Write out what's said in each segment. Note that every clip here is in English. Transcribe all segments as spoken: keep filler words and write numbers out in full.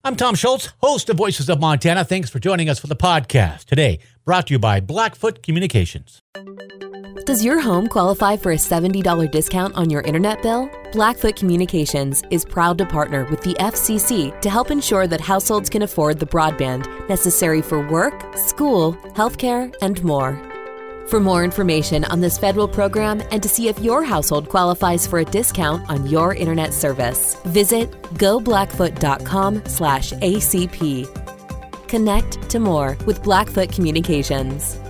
I'm Tom Schultz, host of Voices of Montana. Thanks for joining us for the podcast. Today, brought to you by Blackfoot Communications. Does your home qualify for a seventy dollars discount on your internet bill? Blackfoot Communications is proud to partner with the F C C to help ensure that households can afford the broadband necessary for work, school, healthcare, and more. For more information on this federal program and to see if your household qualifies for a discount on your internet service, visit go blackfoot dot com slash A C P. Connect to more with Blackfoot Communications.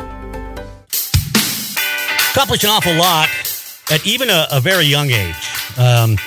Accomplished an awful lot at even a, a very young age. Um,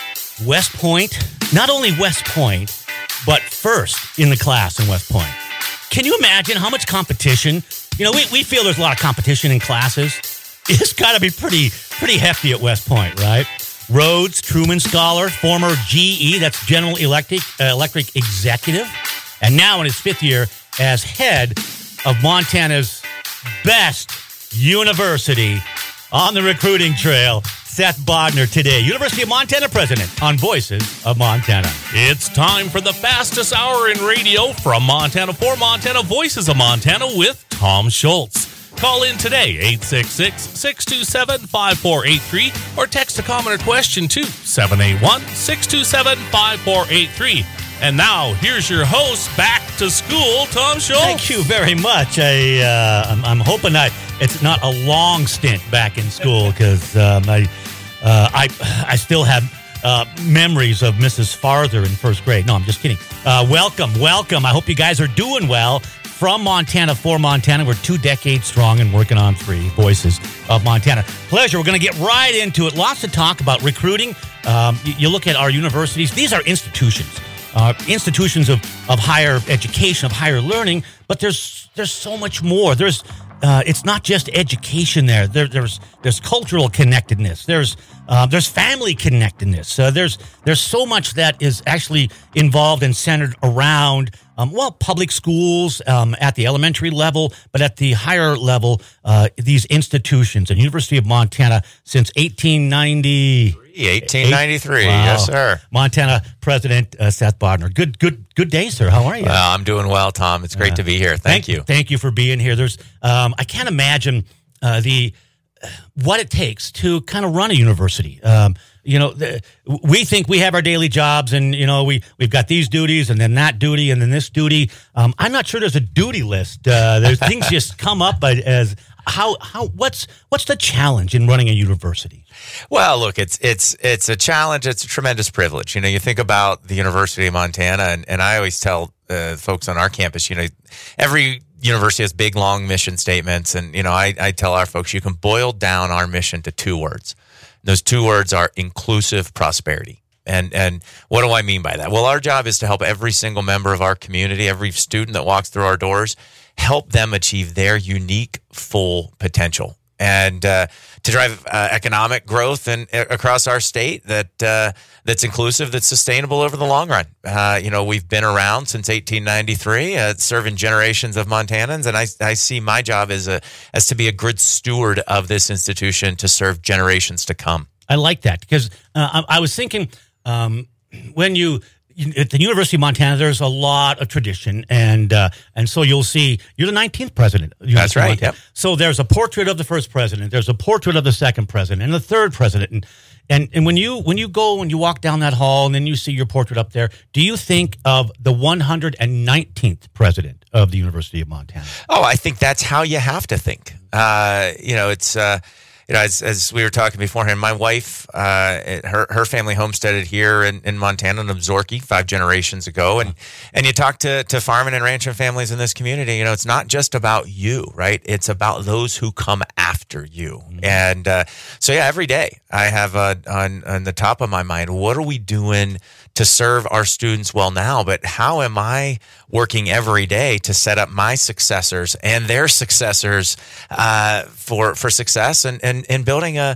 West Point, not only West Point, but first in the class in West Point. Can you imagine how much competition? You know, we, we feel there's a lot of competition in classes. It's got to be pretty pretty hefty at West Point, right? Rhodes, Truman Scholar, former G E, that's General Electric, uh, Electric Executive, and now in his fifth year as head of Montana's best university on the recruiting trail. Seth Bodner today, University of Montana president on Voices of Montana. It's time for the fastest hour in radio from Montana for Montana, Voices of Montana with Tom Schultz. Call in today, eight six six, six two seven, five four eight three, or text a comment or question to seven eight one, six two seven, five four eight three. And now, here's your host, back to school, Tom Schultz. Thank you very much. I, uh, I'm, I'm hoping that it's not a long stint back in school because um, I, uh, I, I still have uh, memories of Missus Farther in first grade. No, I'm just kidding. Uh, welcome, welcome. I hope you guys are doing well. From Montana for Montana, we're two decades strong and working on three Voices of Montana. Pleasure. We're going to get right into it. Lots to talk about recruiting. Um, you, you look at our universities. These are institutions. Uh, institutions of, of higher education, of higher learning, but there's there's so much more. There's uh, it's not just education there. there there's there's cultural connectedness. There's uh, there's family connectedness. Uh, there's there's so much that is actually involved and centered around um, well public schools um, at the elementary level, but at the higher level, uh, these institutions. And University of Montana since eighteen ninety. eighteen ninety-three, Wow. Yes, sir. Montana President uh, Seth Bodner. Good, good, good day, sir. How are you? Well, I'm doing well, Tom. It's great Uh, to be here. Thank, thank you. Thank you for being here. There's, um, I can't imagine uh, the uh, what it takes to kind of run a university. Um, you know, the, we think we have our daily jobs, and you know, we we've got these duties, and then that duty, and then this duty. Um, I'm not sure there's a duty list. Uh, there's things just come up as how how what's what's the challenge in running a university? Well, look, it's it's it's a challenge. It's a tremendous privilege. You know, you think about the University of Montana, and, and I always tell uh, folks on our campus, you know, every university has big, long mission statements. And, you know, I, I tell our folks, you can boil down our mission to two words. Those two words are inclusive prosperity. And and what do I mean by that? Well, our job is to help every single member of our community, every student that walks through our doors, help them achieve their unique full potential. And uh, to drive uh, economic growth and uh, across our state that uh, that's inclusive, that's sustainable over the long run. Uh, you know, we've been around since eighteen ninety-three, uh, serving generations of Montanans, and I, I see my job as a as to be a good steward of this institution to serve generations to come. I like that because uh, I, I was thinking um, when you. At the University of Montana, there's a lot of tradition, and uh, and so you'll see you're the nineteenth president. Of That's right. Yep. So there's a portrait of the first president, there's a portrait of the second president, and the third president, and and and when you when you go and you walk down that hall, and then you see your portrait up there, do you think of the one hundred nineteenth president of the University of Montana? Oh, I think that's how you have to think. Uh, you know, it's. Uh, You know, as, as we were talking beforehand, my wife, uh, her her family homesteaded here in, in Montana, in Absaroka, five generations ago. And and you talk to, to farming and ranching families in this community, you know, it's not just about you, right? It's about those who come after you. Mm-hmm. And uh, so, yeah, every day I have uh, on, on the top of my mind, what are we doing to serve our students well now? But how am I working every day to set up my successors and their successors uh, for for success and, and, and building a,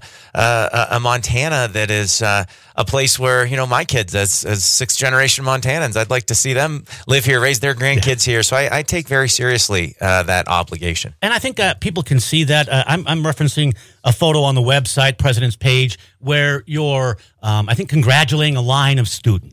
a a Montana that is uh, a place where, you know, my kids as as sixth generation Montanans, I'd like to see them live here, raise their grandkids yeah. here. So I, I take very seriously uh, that obligation. And I think uh, people can see that. Uh, I'm, I'm referencing a photo on the website, President's page, where you're, um, I think, congratulating a line of students.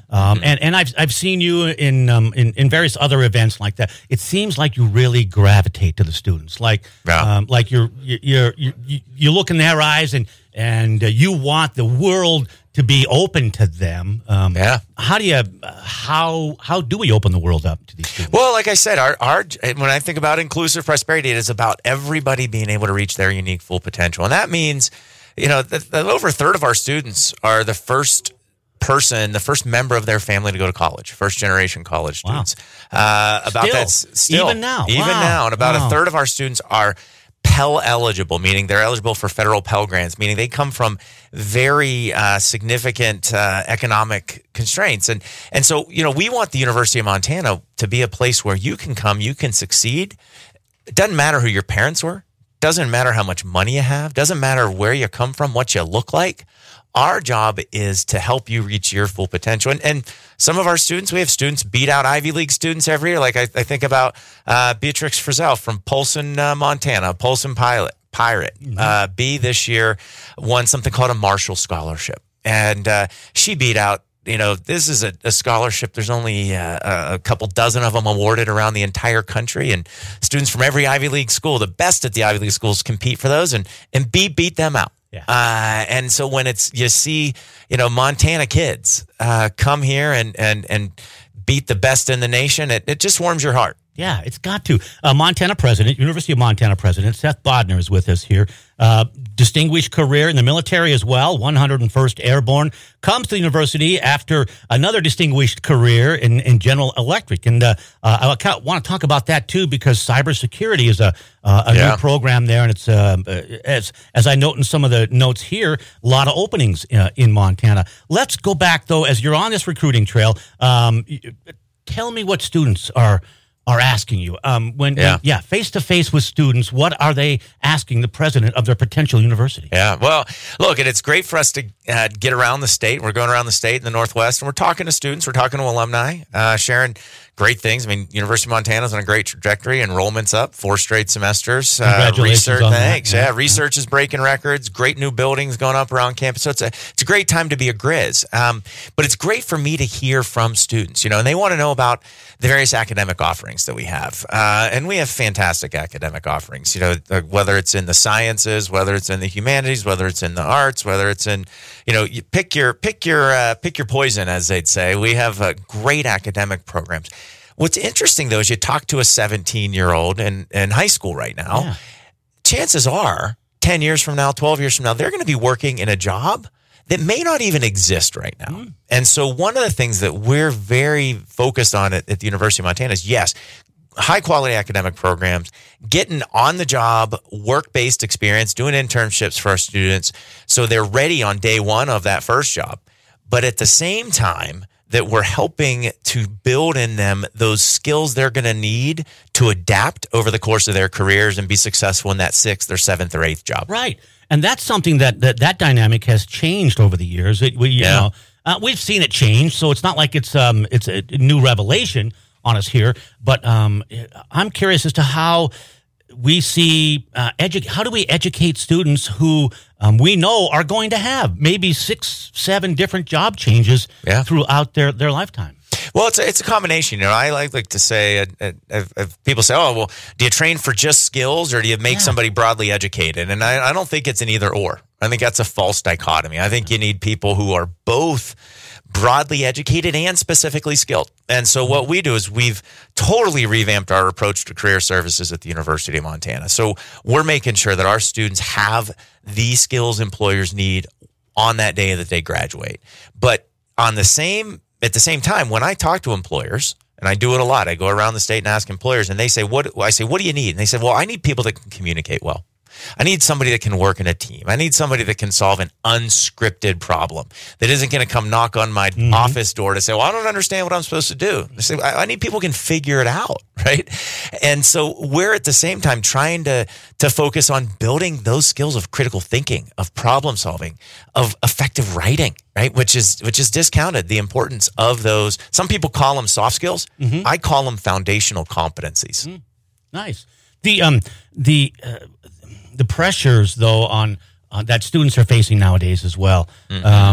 Um, and, and I've I've seen you in, um, in in various other events like that. It seems like you really gravitate to the students, like Yeah. um, like you're you're, you're you you look in their eyes and and uh, you want the world to be open to them. Um, Yeah. How do you uh, how how do we open the world up to these students? Well, like I said, our, our when I think about inclusive prosperity, it is about everybody being able to reach their unique full potential. And that means, you know, that, that over a third of our students are the first person, the first member of their family to go to college, first generation college Wow. students. Uh, about Still. that still. Even now. Even Wow. now. And about Wow. a third of our students are Pell eligible, meaning they're eligible for federal Pell grants, meaning they come from very uh, significant uh, economic constraints. And and so, you know, we want the University of Montana to be a place where you can come, you can succeed. It doesn't matter who your parents were. Doesn't matter how much money you have. Doesn't matter where you come from, what you look like. Our job is to help you reach your full potential. And, and some of our students, we have students beat out Ivy League students every year. Like I, I think about uh, Beatrix Frizzell from Polson, uh, Montana, Polson Pilot, Pirate. Mm-hmm. Uh, B this year won something called a Marshall Scholarship. And uh, she beat out, you know, this is a, a scholarship. There's only uh, a couple dozen of them awarded around the entire country. And students from every Ivy League school, the best at the Ivy League schools, compete for those. And, and B beat them out. Yeah. Uh, and so when it's, you see, you know, Montana kids uh, come here and, and, and beat the best in the nation, it, it just warms your heart. Yeah, it's got to. Uh, Montana president, University of Montana president, Seth Bodner is with us here. Uh, distinguished career in the military as well, one hundred first Airborne. Comes to the university after another distinguished career in, in General Electric. And uh, uh, I want to talk about that, too, because cybersecurity is a, uh, a Yeah. new program there. And it's, uh, as, as I note in some of the notes here, a lot of openings uh, in Montana. Let's go back, though, as you're on this recruiting trail. Um, tell me what students are are asking you. Um, when, Yeah. when yeah, face to face with students, what are they asking the president of their potential university? Yeah, well, look, and it's great for us to uh, get around the state. We're going around the state in the Northwest, and we're talking to students. We're talking to alumni, uh, sharing great things. I mean, University of Montana's on a great trajectory. Enrollment's up four straight semesters. Uh, Congratulations research, on that. thanks. Yeah. Yeah, research is breaking records. Great new buildings going up around campus. So it's a it's a great time to be a Grizz. Um, but it's great for me to hear from students, you know, and they want to know about the various academic offerings that we have. Uh, and we have fantastic academic offerings, you know, uh, whether it's in the sciences, whether it's in the humanities, whether it's in the arts, whether it's in, you know, you pick your pick your uh, pick your poison, as they'd say. We have uh, great academic programs. What's interesting, though, is you talk to a seventeen-year-old in, in high school right now, Yeah. chances are ten years from now, twelve years from now, they're going to be working in a job that may not even exist right now. Mm. And so one of the things that we're very focused on at, at the University of Montana is, yes, high-quality academic programs, getting on-the-job, work-based experience, doing internships for our students so they're ready on day one of that first job. But at the same time, that we're helping to build in them those skills they're going to need to adapt over the course of their careers and be successful in that sixth or seventh or eighth job. Right. And that's something that that, that dynamic has changed over the years. It, we, you Yeah. know, uh, we've seen it change, so it's not like it's um it's a new revelation on us here. But um, I'm curious as to how we see uh, edu- how do we educate students who um, we know are going to have maybe six, seven different job changes Yeah. throughout their, their lifetime. Well, it's a, it's a combination. You know, I like like to say, uh, uh, if, if people say, "Oh, well, do you train for just skills, or do you make Yeah. somebody broadly educated?" And I, I don't think it's an either or. I think that's a false dichotomy. I think you need people who are both broadly educated and specifically skilled. And so what we do is we've totally revamped our approach to career services at the University of Montana. So we're making sure that our students have the skills employers need on that day that they graduate. But on the same At the same time, when I talk to employers, and I do it a lot, I go around the state and ask employers, and they say, "What?" I say, "What do you need?" And they say, "Well, I need people that can communicate well. I need somebody that can work in a team. I need somebody that can solve an unscripted problem that isn't going to come knock on my mm-hmm. office door to say, well, I don't understand what I'm supposed to do." They say, I, I need people who can figure it out, right? And so we're at the same time trying to, to focus on building those skills of critical thinking, of problem solving, of effective writing, right? Which is which is discounted, the importance of those. Some people call them soft skills. Mm-hmm. I call them foundational competencies. Mm. Nice. The um the uh, the pressures though on uh, that students are facing nowadays as well. Mm-hmm. Um,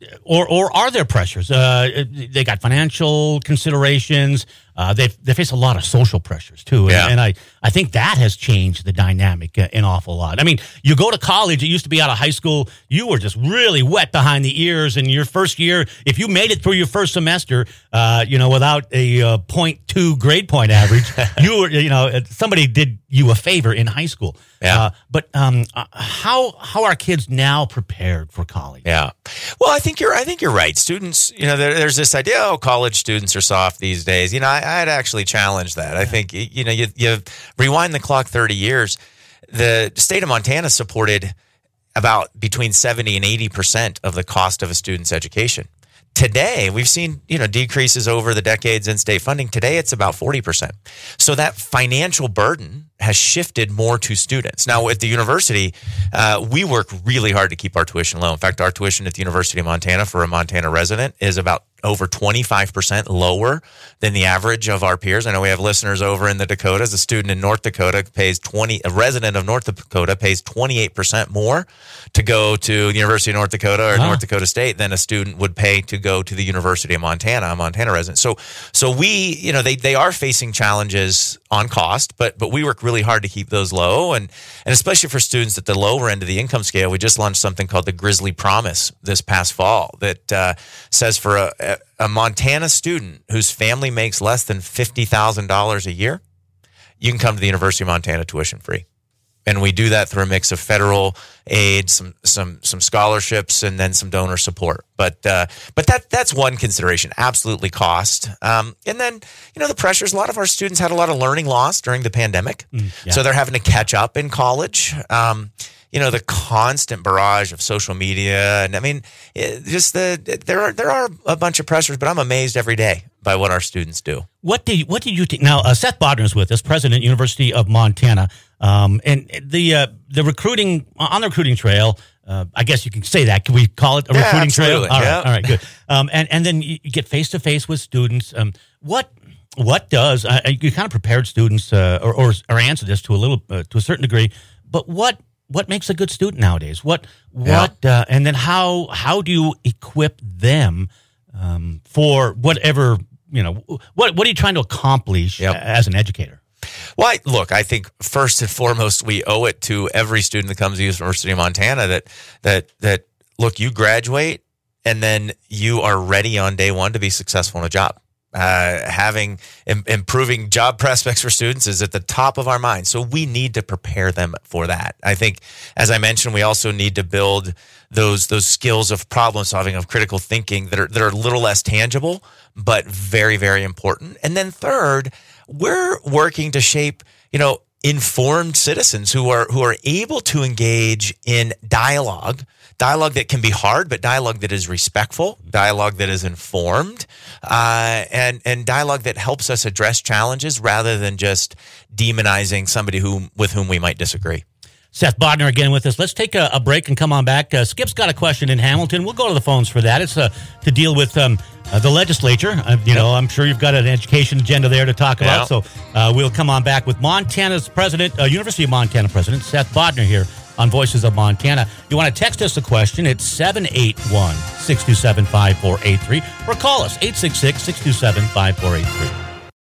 or or are there pressures? Uh, they got financial considerations. Uh, they they face a lot of social pressures too, and, Yeah. and I, I think that has changed the dynamic uh, an awful lot. I mean, you go to college. It used to be out of high school, you were just really wet behind the ears. In your first year, if you made it through your first semester, uh, you know, without a uh, point two grade point average, you were, you know, somebody did you a favor in high school. Yeah. Uh, but um, uh, how how are kids now prepared for college? Yeah. Well, I think you're. I think you're right. Students, you know, there, there's this idea. Oh, college students are soft these days. You know, I, I'd actually challenge that. I think you know, you, you rewind the clock thirty years. The state of Montana supported about between seventy and eighty percent of the cost of a student's education. Today, we've seen, you know, decreases over the decades in state funding. Today, it's about forty percent. So that financial burden has shifted more to students. Now, at the university, uh, we work really hard to keep our tuition low. In fact, our tuition at the University of Montana for a Montana resident is about over twenty-five percent lower than the average of our peers. I know we have listeners over in the Dakotas. A student in North Dakota pays twenty, a resident of North Dakota pays twenty-eight percent more to go to the University of North Dakota or Wow. North Dakota State than a student would pay to go to the University of Montana, a Montana resident. So, so we, you know, they, they are facing challenges on cost, but, but we work really hard to keep those low. And, and especially for students at the lower end of the income scale, we just launched something called the Grizzly Promise this past fall that uh, says for a, a a Montana student whose family makes less than fifty thousand dollars a year, you can come to the University of Montana tuition free. And we do that through a mix of federal aid, some some some scholarships, and then some donor support. But uh, but that that's one consideration. Absolutely cost. Um, and then, you know, the pressures. A lot of our students had a lot of learning loss during the pandemic. Mm, yeah. So they're having to catch up in college. Um, you know, the constant barrage of social media. And I mean, it, just the there are there are a bunch of pressures, but I'm amazed every day by what our students do. What do you, what did you think? Now, uh, Seth Bodner is with us, President, University of Montana, um, and the uh, the recruiting on the recruiting trail. Uh, I guess you can say that. Can we call it a Yeah, recruiting absolutely. trail? All right, Yeah. all right, good. Um, and and then you get face to face with students. Um, what what does uh, you kind of prepared students uh, or, or or answer this to a little uh, to a certain degree? But what what makes a good student nowadays? What what uh, and then how how do you equip them um, for whatever? You know, what what are you trying to accomplish Yep. as an educator? Well, I, look, I think first and foremost, we owe it to every student that comes to the University of Montana that that that look, you graduate and then you are ready on day one to be successful in a job. Uh, having im- improving job prospects for students is at the top of our mind. So we need to prepare them for that. I think, as I mentioned, we also need to build those those skills of problem solving, of critical thinking that are that are a little less tangible, but very, very important. And then third, we're working to shape, you know, informed citizens who are who are able to engage in dialogue. Dialogue that can be hard, but dialogue that is respectful, dialogue that is informed, uh, and and dialogue that helps us address challenges rather than just demonizing somebody who with whom we might disagree. Seth Bodner again with us. Let's take a, a break and come on back. Uh, Skip's got a question in Hamilton. We'll go to the phones for that. It's uh, to deal with um, uh, the legislature. Uh, you know, I'm sure you've got an education agenda there to talk about. Yeah. So uh, we'll come on back with Montana's president, uh, University of Montana president, Seth Bodner here on Voices of Montana. You want to text us a question, it's seven eight one, six two seven, five four eight three or call us eight six six, six two seven, five four eight three.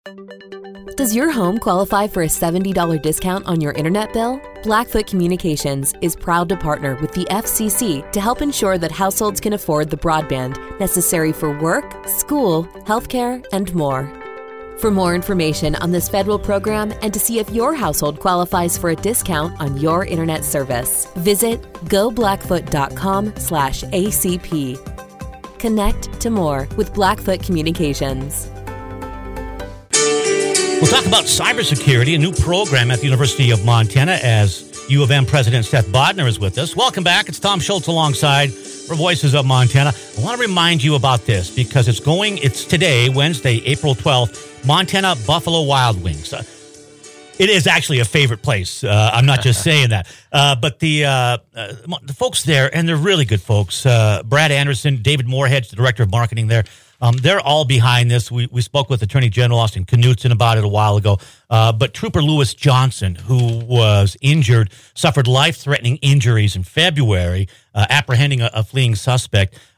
Does your home qualify for a seventy dollars discount on your internet bill? Blackfoot Communications is proud to partner with the F C C to help ensure that households can afford the broadband necessary for work, school, healthcare, and more. For more information on this federal program and to see if your household qualifies for a discount on your internet service, visit go blackfoot dot com slash A C P. Connect to more with Blackfoot Communications. We'll talk about cybersecurity, a new program at the University of Montana, as U of M President Seth Bodner is with us. Welcome back. It's Tom Schultz alongside for Voices of Montana. I want to remind you about this because it's going, it's today, Wednesday, April twelfth, Montana Buffalo Wild Wings. Uh, it is actually a favorite place. Uh, I'm not just saying that. Uh, but the uh, uh, the folks there, and they're really good folks. Uh, Brad Anderson, David Moorhead, the director of marketing there. Um, they're all behind this. We we spoke with Attorney General Austin Knudsen about it a while ago. Uh, but Trooper Lewis Johnson, who was injured, suffered life-threatening injuries in February, uh, apprehending a, a fleeing suspect.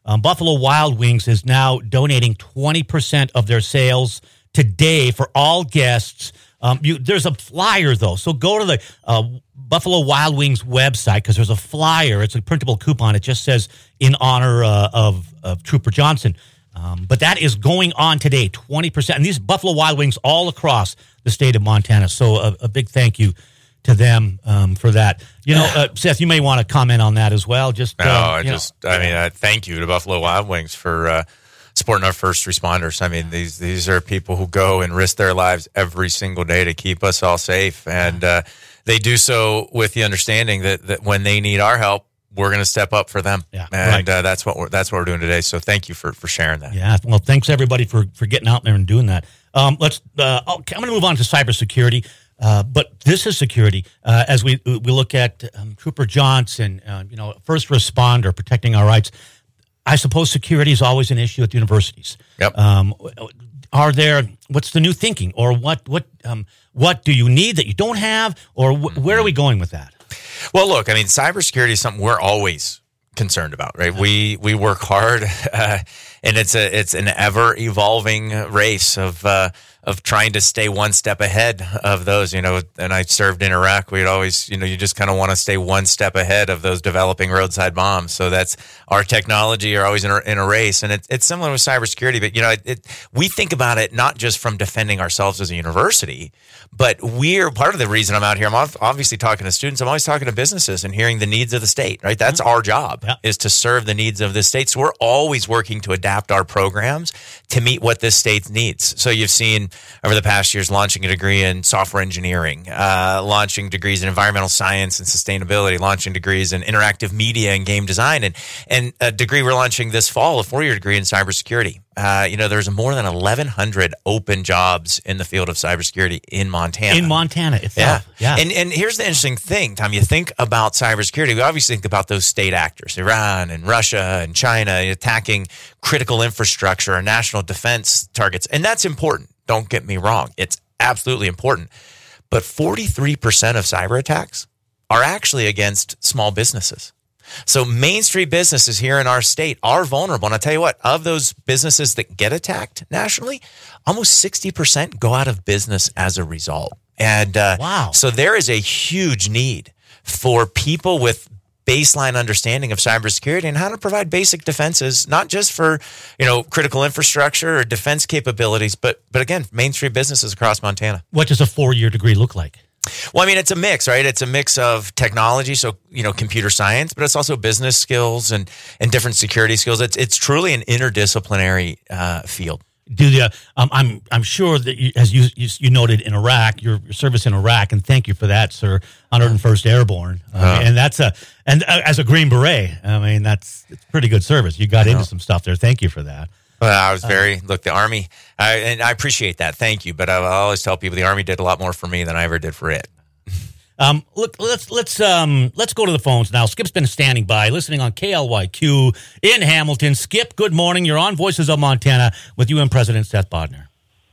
Um, Buffalo Wild Wings is now donating twenty percent of their sales today for all guests. Um, you, there's a flyer, though, so go to the uh, Buffalo Wild Wings website because there's a flyer. It's a printable coupon. It just says in honor uh, of, of Trooper Johnson. Um, but that is going on today, twenty percent. And these Buffalo Wild Wings all across the state of Montana. So a, a big thank you to them um, for that. You know, uh, Seth, you may want to comment on that as well. Just No, uh, I just, know. I mean, uh, thank you to Buffalo Wild Wings for uh, supporting our first responders. I mean, these these are people who go and risk their lives every single day to keep us all safe. And uh, they do so with the understanding that, that when they need our help, we're going to step up for them. Yeah, and right. uh, that's what we're that's what we're doing today. So thank you for, for sharing that. Yeah, well, thanks everybody for, for getting out there and doing that. Um, let's. Uh, okay, I'm going to move on to cybersecurity. Uh, but this is security. Uh, as we we look at um, Trooper Johnson, uh, you know, first responder, protecting our rights. I suppose security is always an issue at the universities. Yep. Um, are there? What's the new thinking, or what? What? Um, what do you need that you don't have, or wh- where are we going with that? Well, look, I mean, cybersecurity is something we're always concerned about, right? Yeah. We we work hard, uh, and it's a it's an ever evolving race of. Uh, of trying to stay one step ahead of those, you know, and I served in Iraq. We'd always, you know, you just kind of want to stay one step ahead of those developing roadside bombs. So that's our technology are always in a, in a race. And it, it's similar with cybersecurity, but, you know, it, it, we think about it not just from defending ourselves as a university, but we're part of the reason I'm out here. I'm obviously talking to students. I'm always talking to businesses and hearing the needs of the state, right? That's mm-hmm. our job yeah. is to serve the needs of the state. So we're always working to adapt our programs to meet what this state needs. So you've seen over the past years launching a degree in software engineering, uh, launching degrees in environmental science and sustainability, launching degrees in interactive media and game design, and and a degree we're launching this fall, a four-year degree in cybersecurity. Uh, you know, there's more than eleven hundred open jobs in the field of cybersecurity in Montana. In Montana itself. Yeah. yeah. And and here's the interesting thing, Tom. You think about cybersecurity, we obviously think about those state actors, Iran and Russia and China attacking critical infrastructure or national defense targets. And that's important. Don't get me wrong. It's absolutely important. But forty-three percent of cyber attacks are actually against small businesses. So Main Street businesses here in our state are vulnerable. And I'll tell you what, of those businesses that get attacked nationally, almost sixty percent go out of business as a result. And uh, wow. So there is a huge need for people with baseline understanding of cybersecurity and how to provide basic defenses, not just for, you know, critical infrastructure or defense capabilities, but, but again, Main Street businesses across Montana. What does a four-year degree look like? Well, I mean, it's a mix, right? It's a mix of technology, so, you know, computer science, but it's also business skills and, and different security skills. It's it's truly an interdisciplinary uh, field. Do the um, I'm I'm sure that you, as you, you you noted in Iraq, your, your service in Iraq, and thank you for that, sir. one hundred first Airborne, uh, uh, and that's a and uh, as a Green Beret, I mean that's it's pretty good service. You got into some stuff there. Thank you for that. Well, I was very look the Army, I, and I appreciate that. Thank you, but I, I always tell people the Army did a lot more for me than I ever did for it. Um, look, let's let's um let's go to the phones now. Skip's been standing by, listening on K L Y Q in Hamilton. Skip, good morning. You're on Voices of Montana with you and President Seth Bodnar.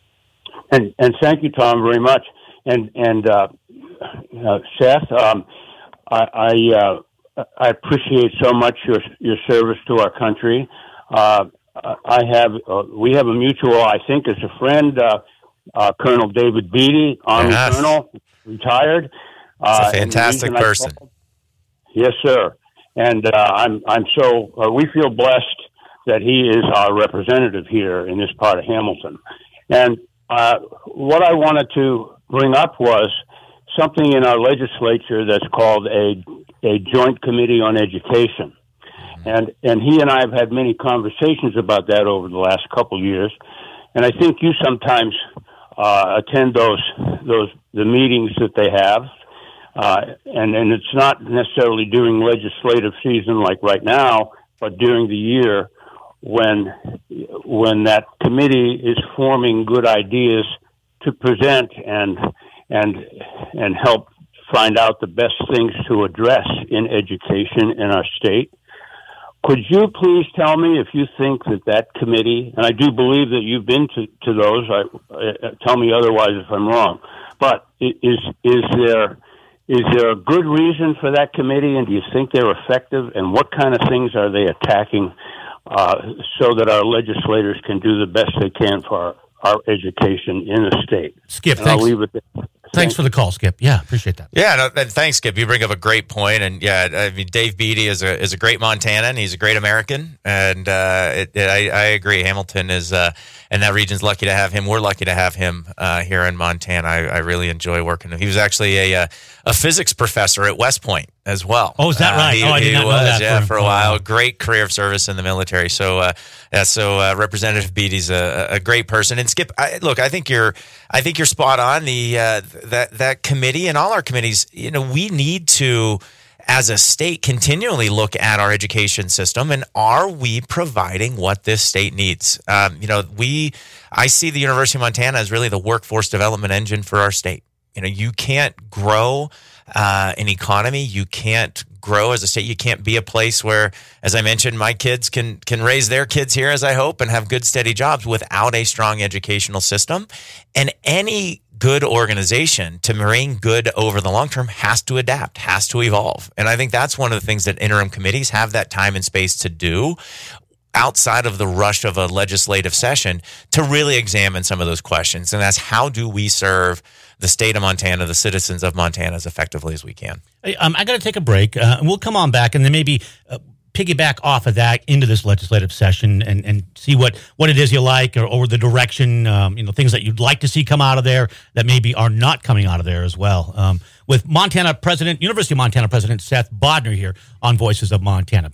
And and thank you, Tom, very much. And and uh, uh, Seth, um, I I, uh, I appreciate so much your your service to our country. Uh, I have uh, we have a mutual, I think, as a friend, uh, uh, Colonel David Beatty, Army yes. Colonel, retired. He's a fantastic uh, person. Called, yes, sir. And uh, I'm I'm so uh, we feel blessed that he is our representative here in this part of Hamilton. And uh, what I wanted to bring up was something in our legislature that's called a a joint committee on education. And and he and I have had many conversations about that over the last couple of years. And I think you sometimes uh, attend those those the meetings that they have. Uh, and, and it's not necessarily during legislative season like right now, but during the year when when that committee is forming good ideas to present and and and help find out the best things to address in education in our state. Could you please tell me if you think that that committee, and I do believe that you've been to, to those, I, uh, tell me otherwise if I'm wrong, but is is there is there a good reason for that committee, and do you think they're effective, and what kind of things are they attacking uh, so that our legislators can do the best they can for our, our education in the state. Skip, and thanks. I'll leave it there. Thanks for the call, Skip. Yeah, appreciate that. Yeah, no, and thanks, Skip. You bring up a great point, and yeah, I mean, Dave Beatty is a is a great Montanan. He's a great American, and uh, it, it, I, I agree. Hamilton is, uh, and that region's lucky to have him. We're lucky to have him uh, here in Montana. I, I really enjoy working with him. He was actually a a physics professor at West Point as well. Oh, is that right? Uh, he, oh, I did he not was, know that. Yeah, for, for a while. Great career of service in the military. So, uh, yeah, so uh, Representative Beatty's a, a great person. And Skip, I, look, I think you're, I think you're spot on. The uh, that that committee and all our committees, you know, we need to, as a state, continually look at our education system and are we providing what this state needs? Um, you know, we, I see the University of Montana as really the workforce development engine for our state. You know, you can't grow uh, an economy. You can't grow as a state. You can't be a place where, as I mentioned, my kids can can raise their kids here, as I hope, and have good, steady jobs without a strong educational system. And any good organization to remain good over the long term has to adapt, has to evolve. And I think that's one of the things that interim committees have that time and space to do, outside of the rush of a legislative session, to really examine some of those questions. And that's, how do we serve the state of Montana, the citizens of Montana, as effectively as we can? Hey, um, I got to take a break, uh, and we'll come on back, and then maybe uh, piggyback off of that into this legislative session and, and see what, what it is you like, or, or the direction, um, you know, things that you'd like to see come out of there that maybe are not coming out of there as well. Um, with Montana President, University of Montana President Seth Bodner here on Voices of Montana.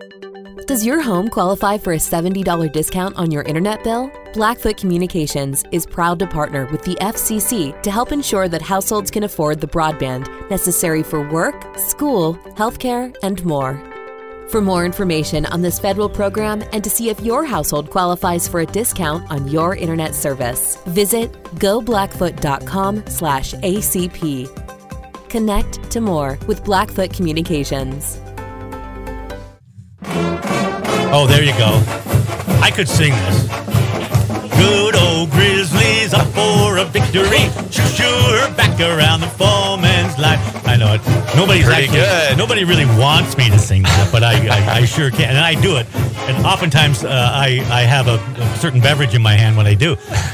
Does your home qualify for a seventy dollars discount on your internet bill? Blackfoot Communications is proud to partner with the F C C to help ensure that households can afford the broadband necessary for work, school, healthcare, and more. For more information on this federal program and to see if your household qualifies for a discount on your internet service, visit go blackfoot dot com slash A C P. Connect to more with Blackfoot Communications. Oh, there you go. I could sing this. Good old Grizzlies up for a victory. Sure, back around the foreman's line. I know it. Nobody's Pretty actually, good. Nobody really wants me to sing that, but I, I, I sure can, and I do it. And oftentimes, uh, I, I have a, a certain beverage in my hand when I do.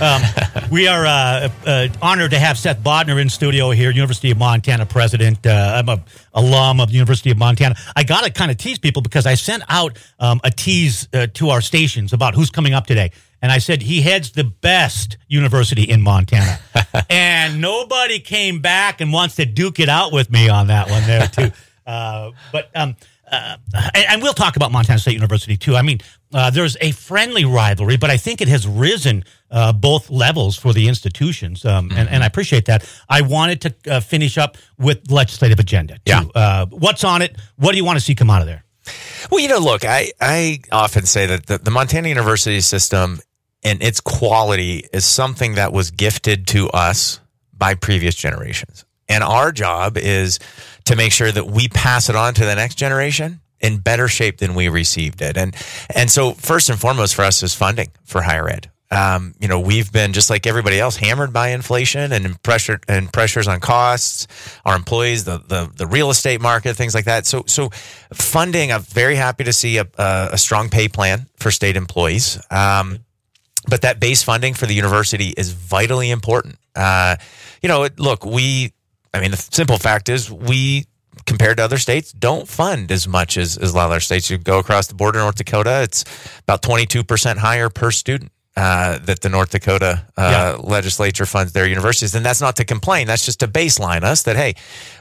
Um, we are uh, uh, honored to have Seth Bodner in studio here, University of Montana president. Uh, I'm a alum of the University of Montana. I got to kind of tease people because I sent out um, a tease uh, to our stations about who's coming up today. And I said, he heads the best university in Montana. And nobody came back and wants to duke it out with me on that one there, too. Uh, but, um, uh, and, and we'll talk about Montana State University, too. I mean, uh, there's a friendly rivalry, but I think it has risen uh, both levels for the institutions. Um, mm-hmm. and, and I appreciate that. I wanted to uh, finish up with legislative agenda, too. Yeah. Uh, what's on it? What do you want to see come out of there? Well, you know, look, I, I often say that the, the Montana University system and its quality is something that was gifted to us by previous generations. And our job is to make sure that we pass it on to the next generation in better shape than we received it. And and so first and foremost for us is funding for higher ed. Um, you know, we've been, just like everybody else, hammered by inflation and pressure and pressures on costs, our employees, the the, the real estate market, things like that. So so funding, I'm very happy to see a, a, a strong pay plan for state employees. Um, but that base funding for the university is vitally important. Uh, you know, look, we, I mean, the simple fact is we, compared to other states, don't fund as much as, as a lot of other states. You go across the border, North Dakota, it's about twenty-two percent higher per student uh, that the North Dakota uh, yeah. legislature funds their universities. And that's not to complain. That's just to baseline us that, hey,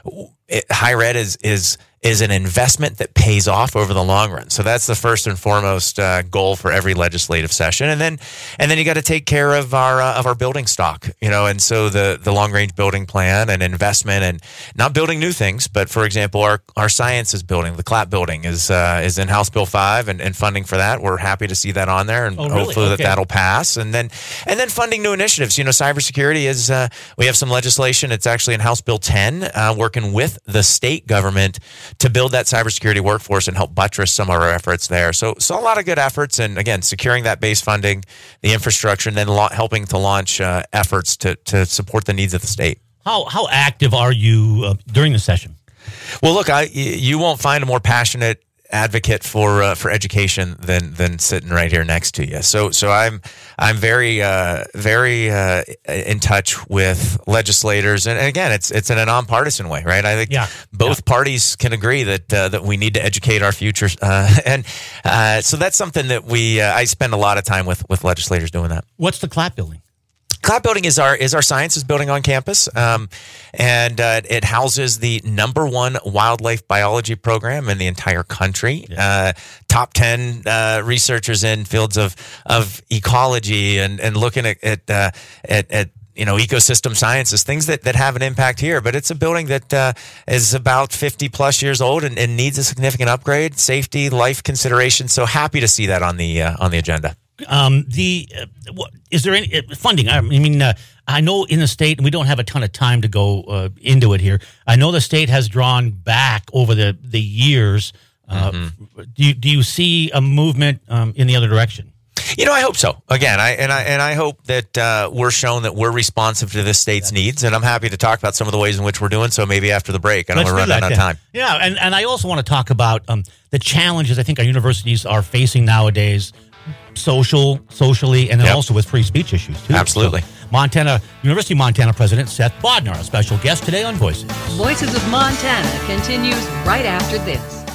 it, higher ed is, is, is an investment that pays off over the long run. So that's the first and foremost uh, goal for every legislative session. And then, and then you got to take care of our uh, of our building stock, you know. And so the the long range building plan and investment, and not building new things, but for example, our our sciences building, the Clapp building, is uh, is in House Bill five, and, and funding for that. We're happy to see that on there, and oh, really? hopefully okay. that that'll pass. And then and then funding new initiatives. You know, cybersecurity is uh, we have some legislation. It's actually in House Bill ten, uh, working with the state government to build that cybersecurity workforce and help buttress some of our efforts there. So, so a lot of good efforts, and again, securing that base funding, the infrastructure, and then lo- helping to launch uh, efforts to to support the needs of the state. How how active are you uh, during the session? Well, look, I you won't find a more passionate advocate for uh, for education than than sitting right here next to you. So so I'm I'm very uh, very uh, in touch with legislators, and, and again, it's it's in a nonpartisan way, right? I think yeah. both yeah. parties can agree that uh, that we need to educate our future, uh, and uh, so that's something that we uh, I spend a lot of time with with legislators doing that. What's the Clapp Building? Clapp Building is our is our sciences building on campus, um, and uh, it houses the number one wildlife biology program in the entire country. Yeah. Uh, top ten uh, researchers in fields of of ecology and, and looking at at, uh, at at you know ecosystem sciences, things that, that have an impact here. But it's a building that uh, is about fifty plus years old and, and needs a significant upgrade, safety, life considerations. So happy to see that on the uh, on the agenda. Um, the uh, what, is there any uh, funding? I mean, uh, I know in the state, and we don't have a ton of time to go uh, into it here. I know the state has drawn back over the the years. Uh, mm-hmm. Do you do you see a movement um, in the other direction? You know, I hope so. Again, I and I and I hope that uh, we're shown that we're responsive to this state's yeah. needs, and I'm happy to talk about some of the ways in which we're doing so. Maybe after the break, I don't want to run out of time. Yeah, and and I also want to talk about um, the challenges I think our universities are facing nowadays. Social, socially, and then yep. also with free speech issues, too. Absolutely. So, Montana, University of Montana President Seth Bodnar, a special guest today on Voices. Voices of Montana continues right after this.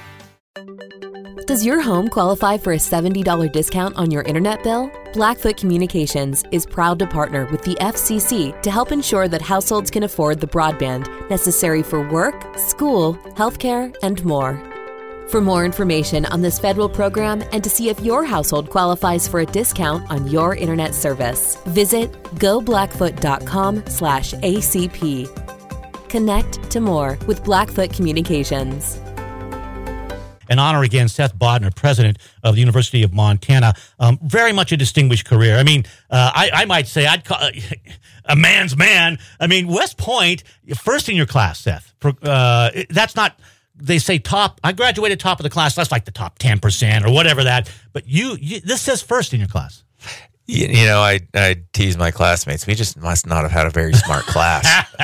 Does your home qualify for a seventy dollars discount on your internet bill? Blackfoot Communications is proud to partner with the F C C to help ensure that households can afford the broadband necessary for work, school, healthcare, and more. For more information on this federal program and to see if your household qualifies for a discount on your internet service, visit go blackfoot dot com slash A C P. Connect to more with Blackfoot Communications. And honor again Seth Bodnar, president of the University of Montana. Um, very much a distinguished career. I mean, uh, I, I might say I'd call uh, a man's man. I mean, West Point, first in your class, Seth. Uh, that's not... They say top, I graduated top of the class. That's like the top ten percent or whatever that. But you, you this says first in your class. You, you know, I, I tease my classmates. We just must not have had a very smart class.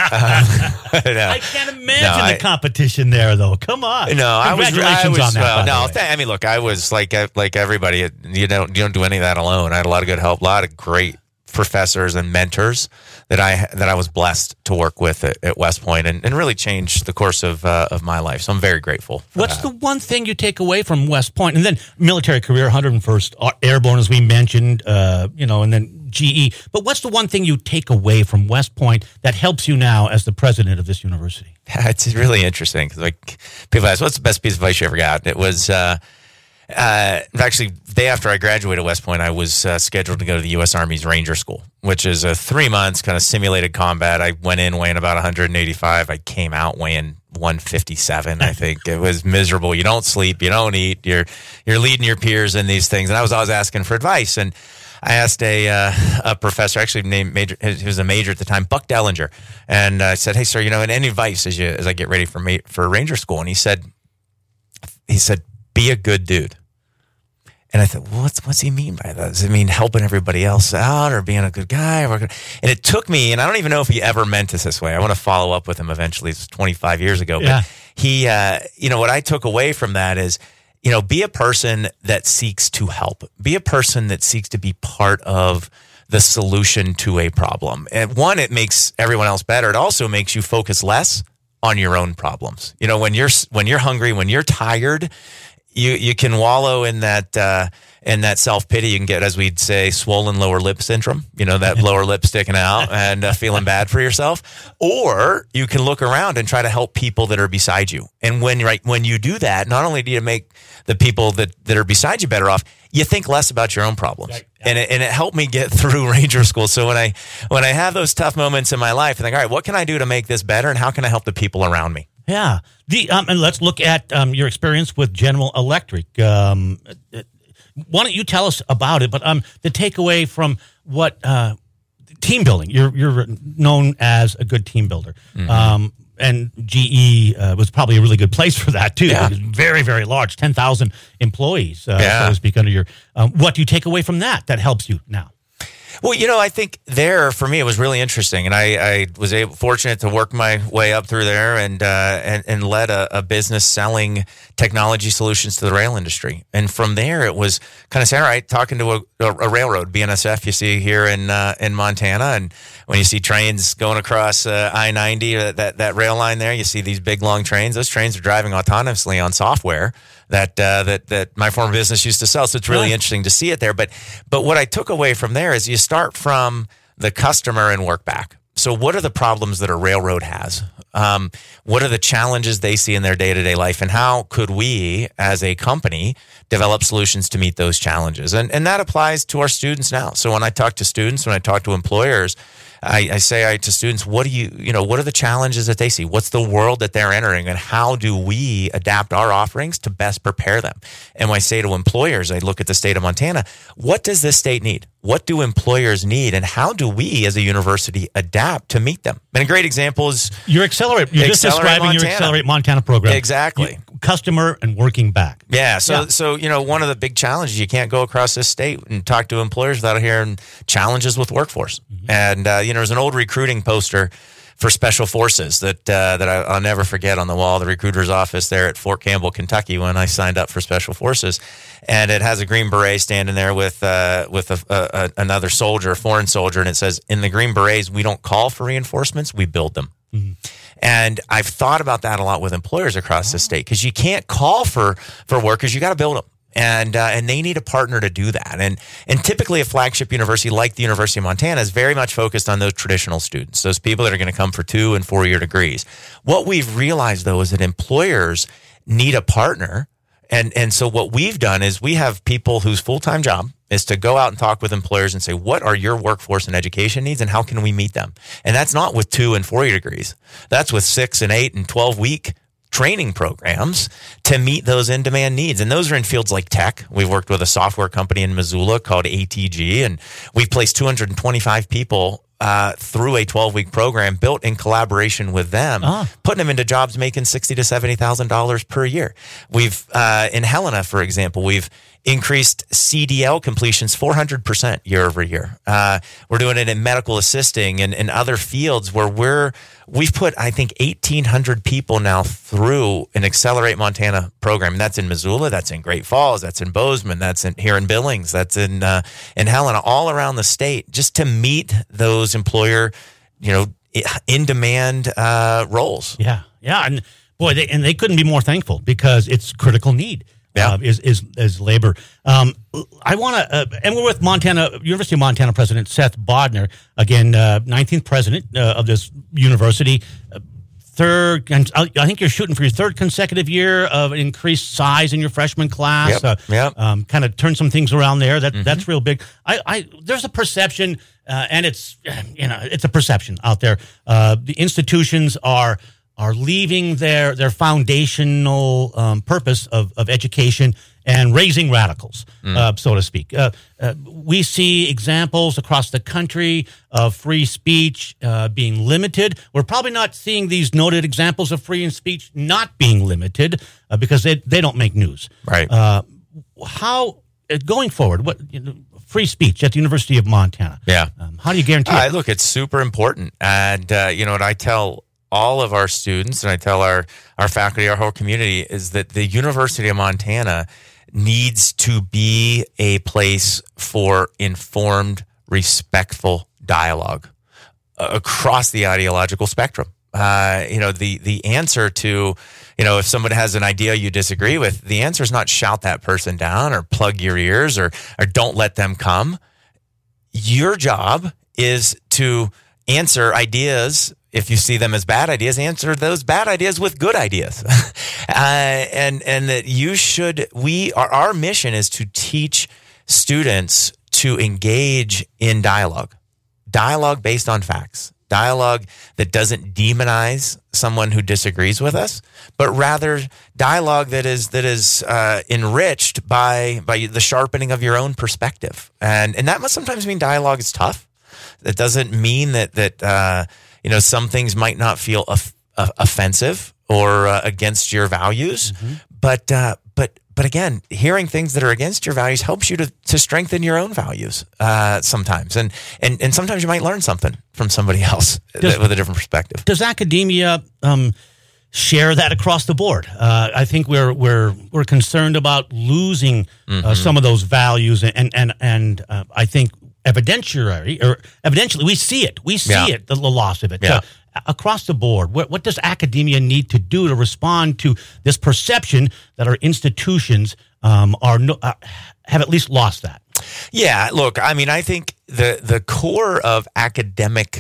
um, no, I can't imagine no, the I, competition there, though. Come on. No, I was, Congratulations I was, on that. Well, no, th- I mean, look, I was like like everybody. You don't you don't do any of that alone. I had a lot of good help, a lot of great professors and mentors that I that I was blessed to work with at, at West Point, and, and really changed the course of uh, of my life. So I'm very grateful for What's that. the one thing you take away from West Point? And then military career, one hundred first Airborne, as we mentioned, uh, you know, and then G E. But what's the one thing you take away from West Point that helps you now as the president of this university? It's really interesting because like people ask, "What's the best piece of advice you ever got?" It was. Uh, Uh, actually, the day after I graduated West Point, I was uh, scheduled to go to the U S Army's Ranger School, which is a three months kind of simulated combat. I went in weighing about one eighty-five. I came out weighing one fifty-seven. I think it was miserable. You don't sleep, you don't eat. You're you're leading your peers in these things, and I was always asking for advice. And I asked a uh, a professor, actually named major, he was a major at the time, Buck Dellinger, and I said, "Hey, sir, you know, any advice as you as I get ready for ma- for Ranger School?" And he said, he said. Be a good dude. And I thought, well, what's what's he mean by that? Does it mean helping everybody else out or being a good guy? And it took me, and I don't even know if he ever meant it this way. I want to follow up with him eventually. It's twenty-five years ago. Yeah. But he, uh, you know, what I took away from that is, you know, be a person that seeks to help. Be a person that seeks to be part of the solution to a problem. And one, it makes everyone else better. It also makes you focus less on your own problems. You know, when you're when you're hungry, when you're tired, You you can wallow in that uh, in that self-pity. You can get, as we'd say, swollen lower lip syndrome. You know, that lower lip sticking out and uh, feeling bad for yourself. Or you can look around and try to help people that are beside you. And when right when you do that, not only do you make the people that, that are beside you better off, you think less about your own problems. Right. Yeah. And it, and it helped me get through Ranger School. So when I when I have those tough moments in my life, I think, all right, what can I do to make this better, and how can I help the people around me? Yeah. The um, and let's look at um, your experience with General Electric. Um, why don't you tell us about it? But um, the takeaway from what uh, team building. You're you're known as a good team builder. Mm-hmm. Um, and G E uh, was probably a really good place for that too. Yeah. It was very very large, ten thousand employees. Uh, yeah. So to speak under your. Um, what do you take away from that? That helps you now. Well, you know, I think there for me it was really interesting, and I, I was able, fortunate to work my way up through there and uh, and, and led a, a business selling technology solutions to the rail industry. And from there, it was kind of saying, all right, talking to a, a railroad, B N S F, you see here in uh, in Montana, and when you see trains going across uh, I ninety, that that rail line there, you see these big long trains. Those trains are driving autonomously on software that uh, that that my former business used to sell. So it's really yeah. interesting to see it there. But but what I took away from there is you start from the customer and work back. So what are the problems that a railroad has? Um, what are the challenges they see in their day-to-day life? And how could we, as a company, develop solutions to meet those challenges? And and that applies to our students now. So when I talk to students, when I talk to employers, I, I say I, to students, what do you, you know, what are the challenges that they see? What's the world that they're entering, and how do we adapt our offerings to best prepare them? And when I say to employers, I look at the state of Montana, what does this state need? What do employers need, and how do we as a university adapt to meet them? And a great example is your Accelerate. You're just describing Montana. Your Accelerate Montana program. Exactly. You, customer and working back. Yeah. So, yeah. so you know, one of the big challenges, you can't go across this state and talk to employers without hearing challenges with workforce. Mm-hmm. And uh, you know, there's an old recruiting poster for Special Forces that uh, that I, I'll never forget on the wall of the recruiter's office there at Fort Campbell, Kentucky, when I signed up for Special Forces, and it has a Green Beret standing there with uh, with a, a, a, another soldier, a foreign soldier, and it says, "In the Green Berets, we don't call for reinforcements, we build them." Mm-hmm. And I've thought about that a lot with employers across the state, because you can't call for for workers, you got to build them. And uh, and they need a partner to do that. And and typically a flagship university like the University of Montana is very much focused on those traditional students, those people that are going to come for two and four year degrees. What we've realized, though, is that employers need a partner. And and so what we've done is we have people whose full-time job is to go out and talk with employers and say, what are your workforce and education needs, and how can we meet them? And that's not with two and four year degrees. That's with six and eight and twelve week training programs to meet those in-demand needs. And those are in fields like tech. We've worked with a software company in Missoula called A T G, and we've placed two hundred twenty-five people uh, through a twelve-week program built in collaboration with them, ah. putting them into jobs making sixty thousand to seventy thousand dollars per year. We've, uh, in Helena, for example, we've increased C D L completions four hundred percent year over year. Uh, we're doing it in medical assisting and, and other fields where we're, we've put, I think, eighteen hundred people now through an Accelerate Montana program. And that's in Missoula, that's in Great Falls, that's in Bozeman, that's in here in Billings, that's in uh, in Helena, all around the state, just to meet those employer, you know, in-demand uh, roles. Yeah, yeah. And boy, they, and they couldn't be more thankful, because it's critical need. Yeah. Uh, is is is labor. Um, I want to, uh, and we're with Montana University of Montana President Seth Bodner, again, uh, nineteenth president uh, of this university. Uh, third, and I think you're shooting for your third consecutive year of increased size in your freshman class. Yep. Uh, yep. Um, kind of turn some things around there. That mm-hmm. that's real big. I, I there's a perception, uh, and it's you know it's a perception out there. Uh, the institutions are. are leaving their their foundational um, purpose of, of education and raising radicals, mm. uh, so to speak. Uh, uh, we see examples across the country of free speech uh, being limited. We're probably not seeing these noted examples of free speech not being limited uh, because they, they don't make news. Right. Uh, how, uh, going forward, what you know, free speech at the University of Montana? Yeah. Um, how do you guarantee uh, it? Look, it's super important. And, uh, you know, what I tell all of our students, and I tell our, our faculty, our whole community, is that the University of Montana needs to be a place for informed, respectful dialogue uh, across the ideological spectrum. Uh, you know, the the answer to, you know, if someone has an idea you disagree with, the answer is not shout that person down or plug your ears or or don't let them come. Your job is to answer ideas. If you see them as bad ideas, answer those bad ideas with good ideas. uh, and and that you should, we, our, our mission is to teach students to engage in dialogue. Dialogue based on facts. Dialogue that doesn't demonize someone who disagrees with us, but rather dialogue that is that is uh, enriched by by the sharpening of your own perspective. And and that must sometimes mean dialogue is tough. That doesn't mean that that uh, you know, some things might not feel off- offensive or uh, against your values, mm-hmm. but uh, but but again, hearing things that are against your values helps you to, to strengthen your own values uh, sometimes. And, and and sometimes you might learn something from somebody else Does, that, with a different perspective. Does academia um, share that across the board? Uh, I think we're we're we're concerned about losing mm-hmm. uh, some of those values, and and and uh, I think evidentiary or evidentially we see it. We see yeah. it, the, the loss of it. Yeah. So, across the board, what, what does academia need to do to respond to this perception that our institutions um, are no, uh, have at least lost that? Yeah, look, I mean, I think the the core of academic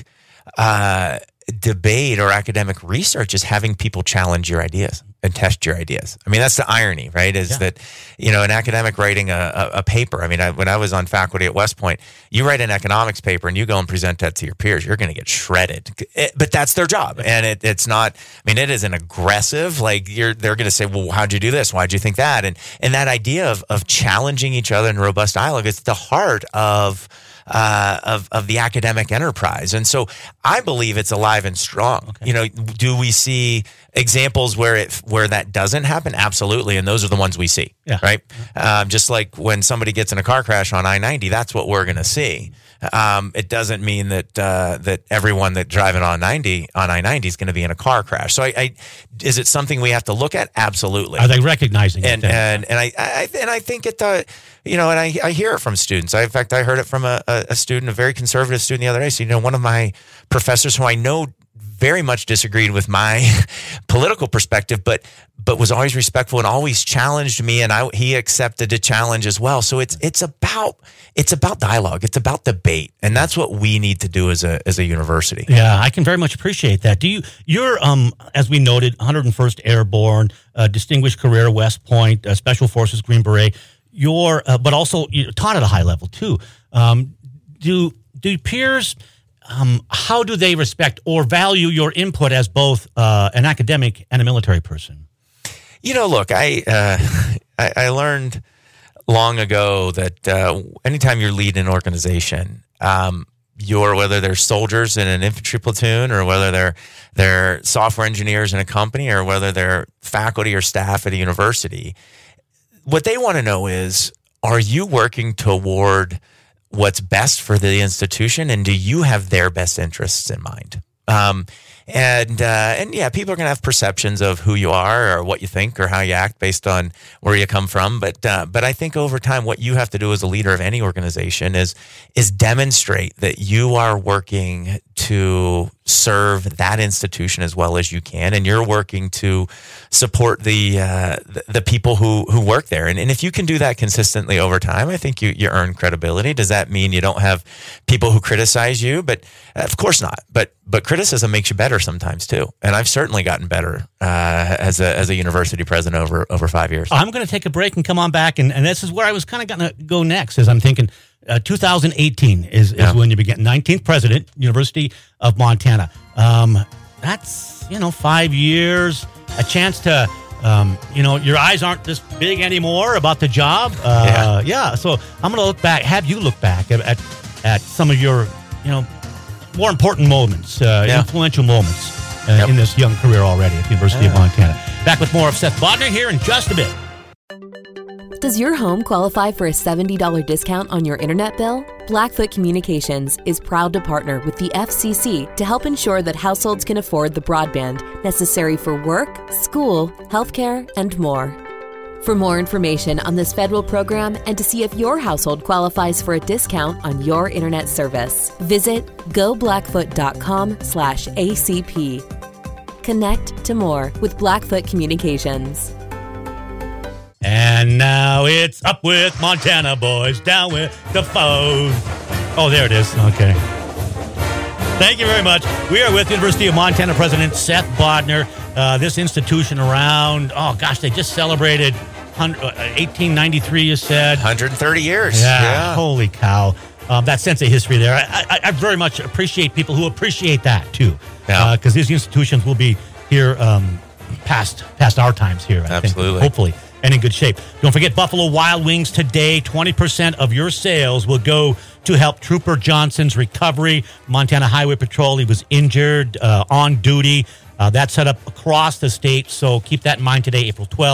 uh, debate or academic research is having people challenge your ideas and test your ideas. I mean, that's the irony, right? Is yeah. that, you know, an academic writing a, a, a paper. I mean, I, when I was on faculty at West Point, you write an economics paper and you go and present that to your peers, you're going to get shredded. It, but that's their job. And it, it's not, I mean, it isn't aggressive. Like you're, they're going to say, well, how'd you do this? Why'd you think that? And, and that idea of, of challenging each other in robust dialogue is the heart of, Uh, of of the academic enterprise. And so I believe it's alive and strong. Okay. You know, do we see examples where it where that doesn't happen? Absolutely. And those are the ones we see, yeah. right? Um, just like when somebody gets in a car crash on I ninety, that's what we're going to see. Um, it doesn't mean that uh, that everyone that driving on ninety on I ninety is going to be in a car crash. So, I, I, is it something we have to look at? Absolutely. Are they recognizing and, it? And and I, I and I think it, uh, you know, and I, I hear it from students. I, in fact, I heard it from a, a student, a very conservative student the other day. So, you know, one of my professors who I know very much disagreed with my political perspective, but but was always respectful and always challenged me, and I, he accepted the challenge as well. So it's it's about it's about dialogue, it's about debate, and that's what we need to do as a as a university. Yeah, I can very much appreciate that. Do you? You're um as we noted, one hundred first Airborne, uh, distinguished career, West Point, uh, Special Forces, Green Beret. You're uh, but also you taught at a high level too. Um, do do peers? Um, how do they respect or value your input as both uh, an academic and a military person? You know, look, I uh, I, I learned long ago that uh, anytime you're leading an organization, um, you're whether they're soldiers in an infantry platoon or whether they're they're software engineers in a company or whether they're faculty or staff at a university, what they want to know is, are you working toward what's best for the institution, and do you have their best interests in mind? Um, and uh, and yeah, people are going to have perceptions of who you are or what you think or how you act based on where you come from. But uh, but I think over time, what you have to do as a leader of any organization is is demonstrate that you are working to serve that institution as well as you can, and you're working to support the uh, the, the people who who work there. And, and if you can do that consistently over time, I think you you earn credibility. Does that mean you don't have people who criticize you? But of course not. But but criticism makes you better sometimes too. And I've certainly gotten better uh, as a as a university president over over five years. I'm going to take a break and come on back, and, and this is where I was kind of going to go next. As I'm thinking, uh, two thousand eighteen is, is yeah. when you begin. nineteenth president, University of Montana. Um, that's you know five years, a chance to. Um, you know, your eyes aren't this big anymore about the job. Uh, yeah. yeah. So I'm going to look back, have you look back at, at, at some of your, you know, more important moments, uh, yeah. influential moments uh, yep. in this young career already at the University yeah. of Montana. Back with more of Seth Bodner here in just a bit. Does your home qualify for a seventy dollars discount on your internet bill? Blackfoot Communications is proud to partner with the F C C to help ensure that households can afford the broadband necessary for work, school, healthcare, and more. For more information on this federal program and to see if your household qualifies for a discount on your internet service, visit go blackfoot dot com slash A C P. Connect to more with Blackfoot Communications. And now it's up with Montana boys, down with the foes. Oh, there it is. Okay. Thank you very much. We are with University of Montana President Seth Bodner. Uh, this institution around, oh gosh, they just celebrated eighteen ninety-three, you said. one hundred thirty years. Yeah. yeah. Holy cow. Um, that sense of history there. I, I, I very much appreciate people who appreciate that too. Yeah. Because uh, these institutions will be here um, past, past our times here, I Absolutely. think. Hopefully. And in good shape. Don't forget Buffalo Wild Wings today. twenty percent of your sales will go to help Trooper Johnson's recovery. Montana Highway Patrol, he was injured uh, on duty. Uh, that's set up across the state, so keep that in mind today, April twelfth.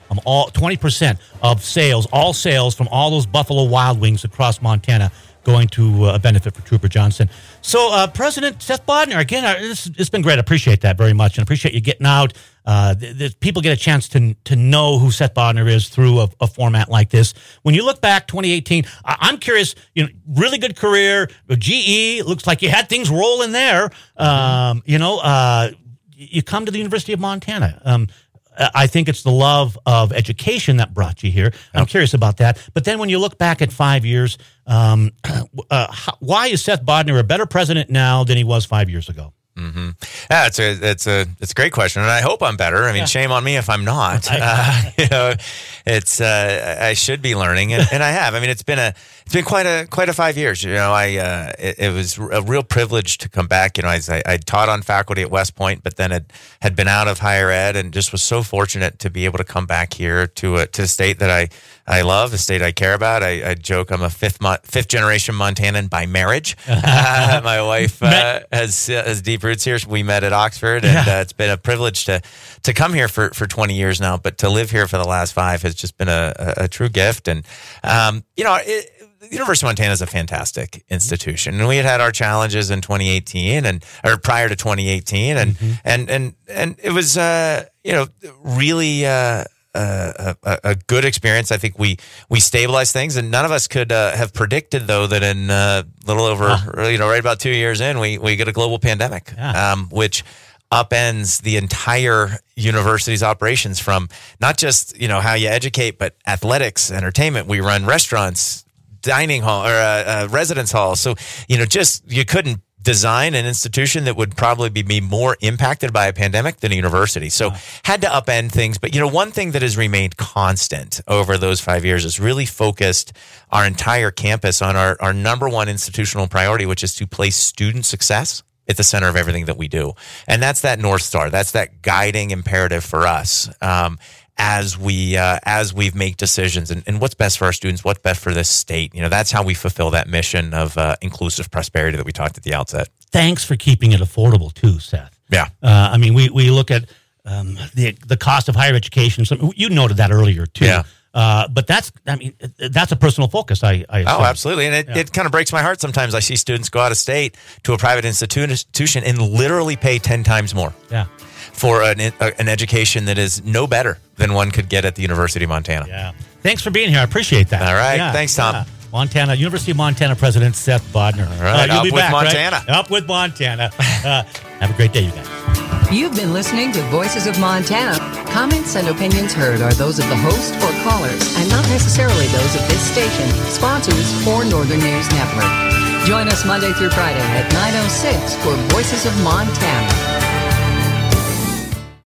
um, all twenty percent of sales, all sales from all those Buffalo Wild Wings across Montana going to uh, a benefit for Trooper Johnson. So, uh, President Seth Bodnar, again, uh, this, it's been great. I appreciate that very much, and appreciate you getting out. Uh, th- th- people get a chance to to know who Seth Bodnar is through a, a format like this. When you look back, twenty eighteen, I- I'm curious. You know, really good career. G E looks like you had things rolling there. Um, you know, uh, you come to the University of Montana. Um, I think it's the love of education that brought you here. I'm yep. curious about that. But then when you look back at five years, um, uh, how, why is Seth Bodnar a better president now than he was five years ago? Mm-hmm. Yeah, it's a it's a it's a great question, and I hope I'm better. I mean, yeah. shame on me if I'm not. Uh, you know, it's uh, I should be learning, and, and I have. I mean, it's been a it's been quite a quite a five years. You know, I uh, it, it was a real privilege to come back. You know, I I taught on faculty at West Point, but then had had been out of higher ed, and just was so fortunate to be able to come back here to a to a state that I. I love, a state I care about. I, I joke I'm a fifth mo- fifth generation Montanan by marriage. uh, my wife uh, has uh, has deep roots here. We met at Oxford, and uh, it's been a privilege to to come here for, for twenty years now. But to live here for the last five has just been a, a, a true gift. And um, you know, it, the University of Montana is a fantastic institution, and we had had our challenges in twenty eighteen, and or prior to twenty eighteen, and mm-hmm. and and and it was uh, you know really. Uh, Uh, a, a good experience. I think we we stabilized things, and none of us could uh, have predicted, though, that in a uh, little over, huh. you know, right about two years in, we we get a global pandemic, yeah. um, which upends the entire university's operations from not just you know how you educate, but athletics, entertainment. We run restaurants, dining hall, or uh, uh, residence halls. So you know, just you couldn't design an institution that would probably be, be more impacted by a pandemic than a university. So wow. had to upend things. But, you know, one thing that has remained constant over those five years is really focused our entire campus on our, our number one institutional priority, which is to place student success at the center of everything that we do. And that's that North Star. That's that guiding imperative for us. Um, as we uh, as we make decisions and, and what's best for our students, what's best for this state. You know, that's how we fulfill that mission of uh, inclusive prosperity that we talked at the outset. Thanks for keeping it affordable too, Seth. Yeah. Uh, I mean, we, we look at um, the the cost of higher education. So you noted that earlier too. Yeah. Uh, but that's, I mean, that's a personal focus. I, I oh, absolutely, and it, yeah. it kind of breaks my heart sometimes. I see students go out of state to a private institution and literally pay ten times more. Yeah. For an, an education that is no better than one could get at the University of Montana. Yeah. Thanks for being here. I appreciate that. All right. Yeah, Thanks, Tom. Yeah. Montana, University of Montana President Seth Bodnar. All right. Uh, you'll Up be with back, Montana. Right? Up with Montana. Uh, have a great day, you guys. You've been listening to Voices of Montana. Comments and opinions heard are those of the host or callers and not necessarily those of this station, sponsors, or Northern News Network. Join us Monday through Friday at nine oh six for Voices of Montana.